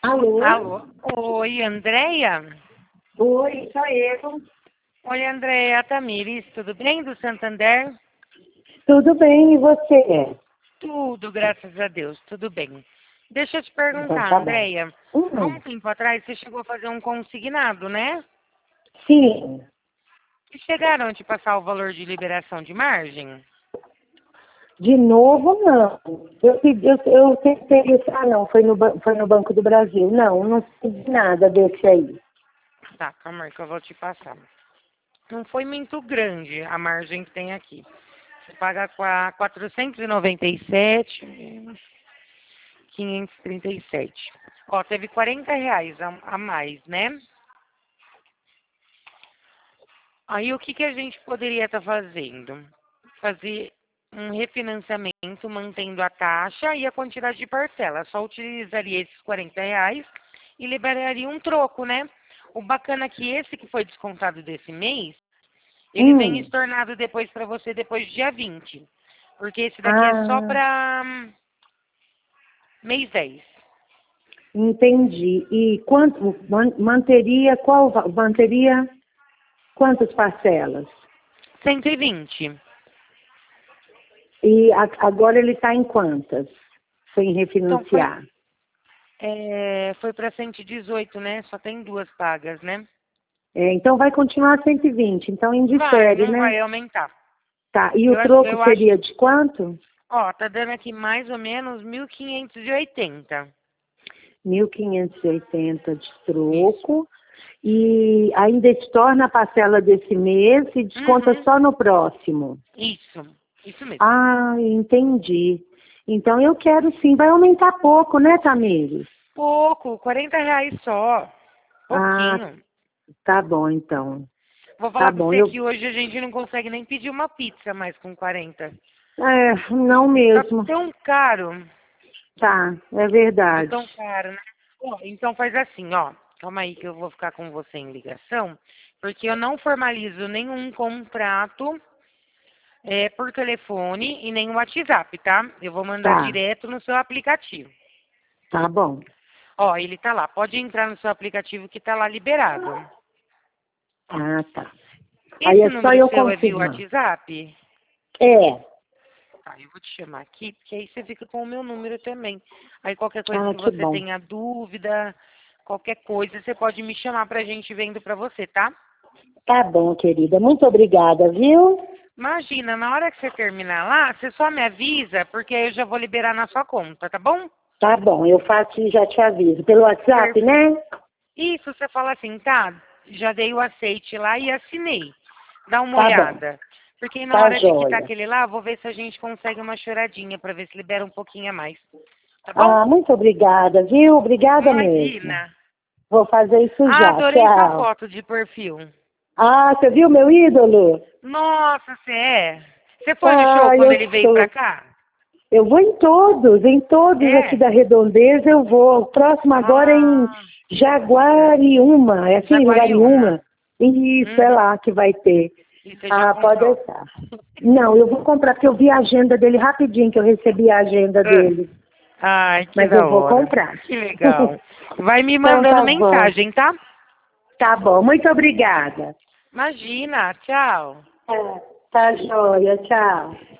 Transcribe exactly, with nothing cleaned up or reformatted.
Alô? Alô? Oi, Andréia? Oi, sou eu. Oi, Andréia, Tamires, tudo bem do Santander? Tudo bem, e você? Tudo, graças a Deus, tudo bem. Deixa eu te Então perguntar, tá bom. Andréia, há Hum, um tempo atrás você chegou a fazer um consignado, né? sim. E chegaram a te passar o valor de liberação de margem? De novo, não. Eu, pedi- eu, eu tentei isso. Ah, não, foi no, ban- foi no Banco do Brasil. Não, não fiz nada desse aí. Tá, calma aí que eu vou te passar. Não foi muito grande a margem que tem aqui. Você paga qua- quatrocentos e noventa e sete, quinhentos e trinta e sete. Ó, teve quarenta reais a, a mais, né? Aí o que, que a gente poderia estar fazendo? Fazer um refinanciamento mantendo a taxa e a quantidade de parcela. Só utilizaria esses quarenta reais e liberaria um troco, né? O bacana é que esse que foi descontado desse mês, ele vem Hum, estornado depois para você depois do dia vinte. Porque esse daqui é só ah, para mês dez. entendi. E quanto, man- manteria, qual, va- manteria quantas parcelas? cento e vinte. E a- agora ele está em quantas? Sem Então foi, refinanciar. é, foi para cento e dezoito, né? Só tem duas pagas, né? É, então vai continuar cento e vinte. Então Vai, indifere, não né? vai aumentar. Tá, e o Eu acho, troco eu acho, seria de quanto? ó, tá dando aqui mais ou menos mil quinhentos e oitenta. mil quinhentos e oitenta de Isso. troco. E ainda estorna a parcela desse mês e desconta Uhum. só no próximo. Isso. Isso mesmo. Ah, entendi. Então eu quero sim. Vai aumentar pouco, né, Tamires? Pouco, quarenta reais só. Ah, Pouquinho. tá bom então. Vou Tá falar pra bom. você Eu, que hoje a gente não consegue nem pedir uma pizza mais com quarenta. é, não Tá mesmo. tão caro. Tá, é Tudo verdade. tão caro, né? Ó, então faz assim, ó. Calma aí que eu vou ficar com você em ligação. Porque eu não formalizo nenhum contrato é, por telefone e nem no WhatsApp, tá? Eu vou mandar Tá, direto no seu aplicativo. tá bom. Ó, ele tá lá. Pode entrar no seu aplicativo que tá lá liberado. Ah, tá. Aí Esse é só número eu seu é via confirmar. WhatsApp? É. Tá, eu vou te chamar aqui, porque aí você fica com o meu número também. Aí qualquer coisa Ah, que que você bom. tenha dúvida, qualquer coisa, você pode me chamar pra gente vendo pra você, tá? Tá bom, querida. Muito obrigada, viu? Imagina, na hora que você terminar lá, você só me avisa, porque aí eu já vou liberar na sua conta, tá bom? Tá bom, eu faço e já te aviso. Pelo WhatsApp, Perfeito. né? Isso, você fala assim, tá? Já dei o aceite lá e assinei. Dá uma Tá bom. olhada. Porque na Tá hora de quitar joia. aquele lá, vou ver se a gente consegue uma choradinha pra ver se libera um pouquinho a mais. Tá bom? Ah, muito obrigada, viu? Obrigada mesmo. Imagina. Vou fazer isso Ah, já. adorei sua Tchau. foto de perfil. Ah, você viu meu ídolo? Nossa, você é? Você foi no show Ah, quando eu ele veio pra sou. cá? Eu vou em todos, em todos aqui É? da Redondeza eu vou. O próximo agora é em Ah, Jaguariúma, é assim, Jaguariúna. Jaguariúma. Isso, é Uhum. lá que vai ter. E você já Ah, pode comprou? deixar. Não, eu vou comprar, porque eu vi a agenda dele rapidinho, que eu recebi a agenda Ah. dele. Ai, que Mas eu da vou hora. comprar. Que legal. Vai me Então mandando tá bom. mensagem, tá? Tá bom, muito obrigada. Imagina. Tchau. É, tá joia, tchau.